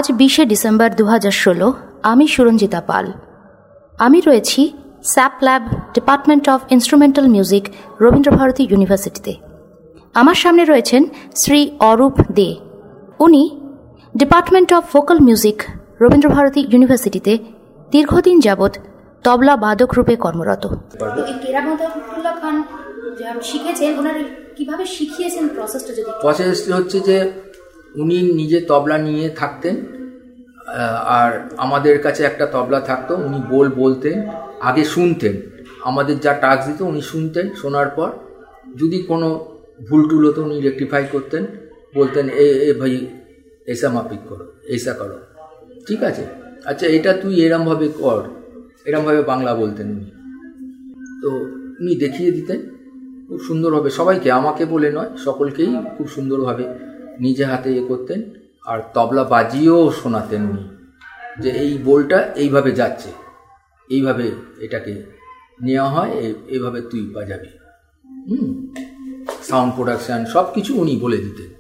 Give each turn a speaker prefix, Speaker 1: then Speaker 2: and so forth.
Speaker 1: আজ 20শে ডিসেম্বর 2016। আমি সুরঞ্জিতা পাল। আমি রয়েছি SAP lab, department of instrumental music, Rabindrabharati ইউনিভার্সিটিতে। আমার সামনে রয়েছেন শ্রী অরূপ দে। উনি department of vocal music, Rabindrabharati ইউনিভার্সিটিতে দীর্ঘদিন যাবৎ তবলা বাদক রূপে কর্মরত। খান শিখেছেন, ওনারা কিভাবে শিখিয়েছেন প্রসেসটা? যদি
Speaker 2: প্রসেসটা হচ্ছে যে উনি নিজে তবলা নিয়ে থাকতেন, আর আমাদের কাছে একটা তবলা থাকতো, উনি বলতেন, আগে শুনতেন, আমাদের যা টাস্ক দিত উনি শুনতেন, শোনার পর যদি কোনো ভুল টুল হতো উনি রেকটিফাই করতেন, বলতেন এ ভাই এসা মাপিক করো, এসা করো, ঠিক আছে, আচ্ছা এটা তুই এরমভাবে কর, এরমভাবে বাংলা বলতেন উনি। তো উনি দেখিয়ে দিতেন খুব সুন্দরভাবে সবাইকে, আমাকে বলে নয়, সকলকেই খুব সুন্দরভাবে নিজে হাতে করতেন। আর তবলা বাজিয়েও শোনাতেন উনি, যে এই বোলটা এইভাবে যাচ্ছে, এইভাবে এটাকে নেওয়া হয়, এইভাবে তুই বাজাবি। সাউন্ড প্রোডাকশান সব কিছু উনি বলে দিতেন।